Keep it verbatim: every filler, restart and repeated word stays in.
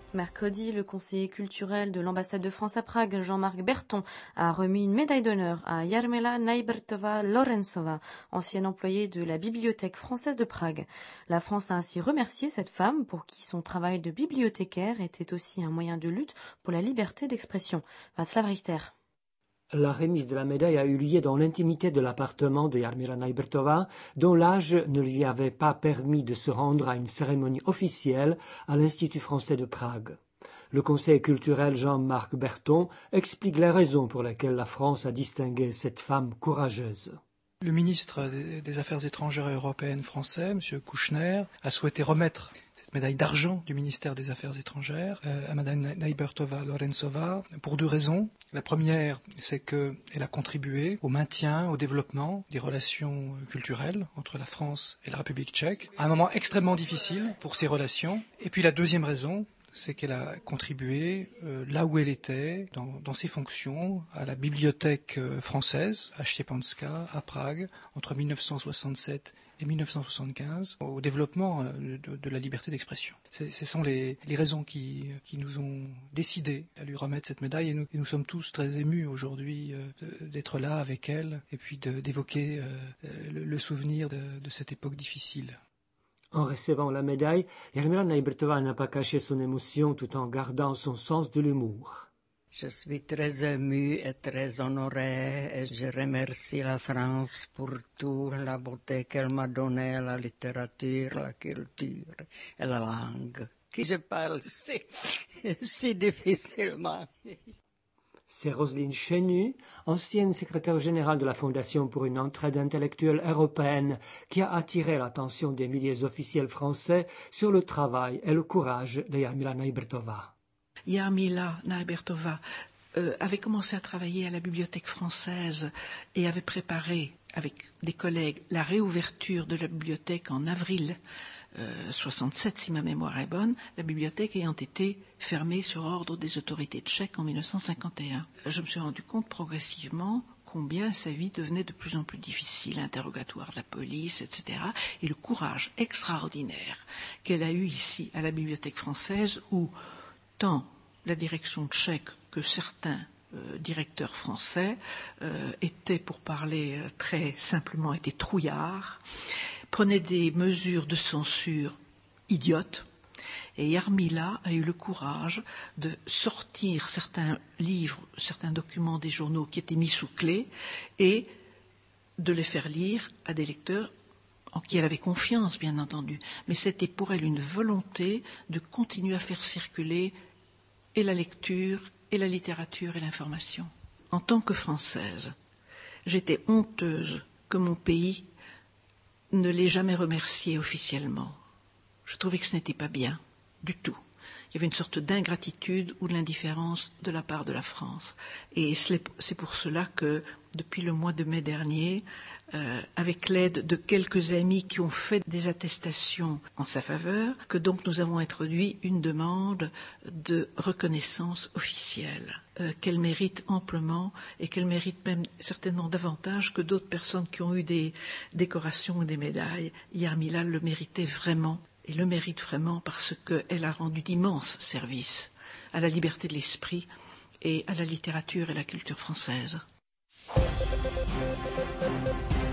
Mercredi, le conseiller culturel de l'ambassade de France à Prague, Jean-Marc Berton, a remis une médaille d'honneur à Jarmila Najbrtová-Lorencová, ancienne employée de la Bibliothèque française de Prague. La France a ainsi remercié cette femme pour qui son travail de bibliothécaire était aussi un moyen de lutte pour la liberté d'expression. Václav Richter. La remise de la médaille a eu lieu dans l'intimité de l'appartement de Jarmila Najbrtová, dont l'âge ne lui avait pas permis de se rendre à une cérémonie officielle à l'Institut français de Prague. Le conseiller culturel Jean-Marc Berton explique les raisons pour lesquelles la France a distingué cette femme courageuse. Le ministre des Affaires étrangères et européennes français, M. Kouchner, a souhaité remettre cette médaille d'argent du ministère des Affaires étrangères euh, à Mme Najbrtová-Lorencová pour deux raisons. La première, c'est qu'elle a contribué au maintien, au développement des relations culturelles entre la France et la République tchèque, à un moment extrêmement difficile pour ces relations. Et puis la deuxième raison, c'est qu'elle a contribué, euh, là où elle était, dans, dans ses fonctions, à la bibliothèque euh, française, à Szczepanska, à Prague, entre mille neuf cent soixante-sept et mille neuf cent soixante-quinze, au développement euh, de, de la liberté d'expression. C'est, ce sont les, les raisons qui, qui nous ont décidé à lui remettre cette médaille, et nous, et nous sommes tous très émus aujourd'hui euh, de, d'être là avec elle, et puis de, d'évoquer euh, le, le souvenir de, de cette époque difficile. En recevant la médaille, Jarmila Najbrtová n'a pas caché son émotion tout en gardant son sens de l'humour. Je suis très émue et très honorée et je remercie la France pour toute la beauté qu'elle m'a donnée, la littérature, la culture et la langue, que je parle si, si difficilement. C'est Roselyne Chenu, ancienne secrétaire générale de la Fondation pour une entraide intellectuelle européenne, qui a attiré l'attention des milliers officiels français sur le travail et le courage de Jarmila Najbrtová. Jarmila Najbrtová euh, avait commencé à travailler à la Bibliothèque française et avait préparé avec des collègues la réouverture de la bibliothèque en avril Euh, soixante-sept, si ma mémoire est bonne, la bibliothèque ayant été fermée sur ordre des autorités tchèques en mille neuf cent cinquante et un. Je me suis rendu compte progressivement combien sa vie devenait de plus en plus difficile, interrogatoire de la police, et cetera, et le courage extraordinaire qu'elle a eu ici à la Bibliothèque française, où tant la direction tchèque que certains euh, directeurs français euh, étaient, pour parler euh, très simplement, étaient trouillards, prenait des mesures de censure idiotes, et Jarmila a eu le courage de sortir certains livres, certains documents des journaux qui étaient mis sous clé et de les faire lire à des lecteurs en qui elle avait confiance, bien entendu. Mais c'était pour elle une volonté de continuer à faire circuler et la lecture, et la littérature, et l'information. En tant que Française, j'étais honteuse que mon pays ne l'ai jamais remercié officiellement. Je trouvais que ce n'était pas bien, du tout. Il y avait une sorte d'ingratitude ou de l'indifférence de la part de la France. Et c'est pour cela que, depuis le mois de mai dernier, euh, avec l'aide de quelques amis qui ont fait des attestations en sa faveur, que donc nous avons introduit une demande de reconnaissance officielle, euh, qu'elle mérite amplement et qu'elle mérite même certainement davantage que d'autres personnes qui ont eu des décorations ou des médailles. Jarmila le méritait vraiment. Et le mérite vraiment parce qu'elle a rendu d'immenses services à la liberté de l'esprit et à la littérature et la culture française.